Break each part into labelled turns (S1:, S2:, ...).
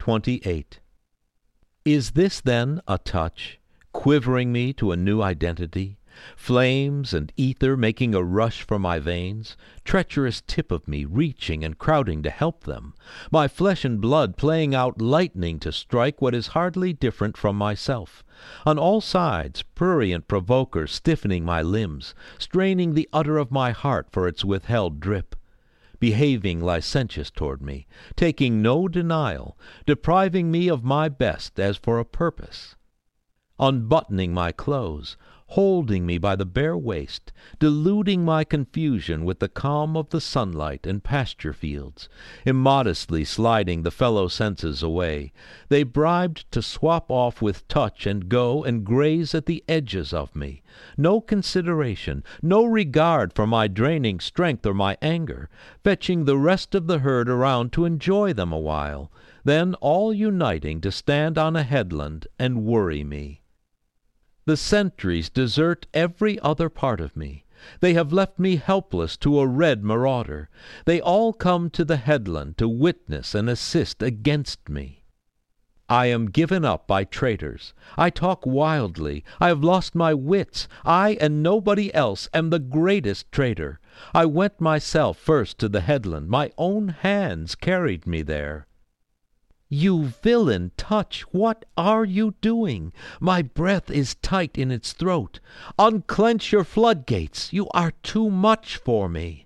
S1: 28. Is this then a touch, quivering me to a new identity? Flames and ether making a rush for my veins, treacherous tip of me reaching and crowding to help them, my flesh and blood playing out lightning to strike what is hardly different from myself. On all sides prurient provoker stiffening my limbs, straining the udder of my heart for its withheld drip. Behaving licentious toward me, taking no denial, depriving me of my best as for a purpose. Unbuttoning my clothes, holding me by the bare waist, deluding my confusion with the calm of the sunlight and pasture fields, immodestly sliding the fellow senses away, they bribed to swap off with touch and go and graze at the edges of me. No consideration, no regard for my draining strength or my anger, fetching the rest of the herd around to enjoy them a while, then all uniting to stand on a headland and worry me. The sentries desert every other part of me. They have left me helpless to a red marauder. They all come to the headland to witness and assist against me. I am given up by traitors. I talk wildly. I have lost my wits. I and nobody else am the greatest traitor. I went myself first to the headland. My own hands carried me there. You villain Touch, what are you doing? My breath is tight in its throat. Unclench your floodgates. You are too much for me.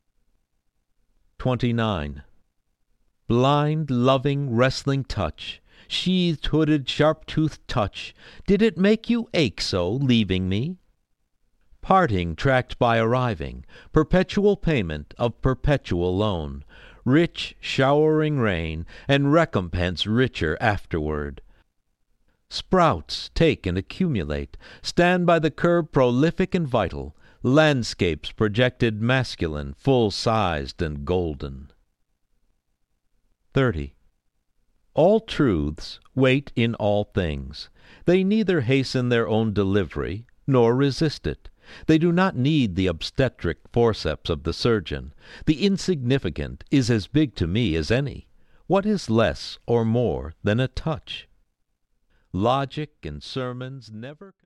S1: 29. Blind, loving, wrestling Touch, sheathed, hooded, sharp-toothed Touch, did it make you ache so, leaving me? Parting tracked by arriving, perpetual payment of perpetual loan, rich showering rain, and recompense richer afterward. Sprouts take and accumulate, stand by the curb prolific and vital, landscapes projected masculine, full-sized and golden. 30. All truths wait in all things. They neither hasten their own delivery, nor resist it. They do not need the obstetric forceps of the surgeon. The insignificant is as big to me as any. What is less or more than a touch? Logic and sermons never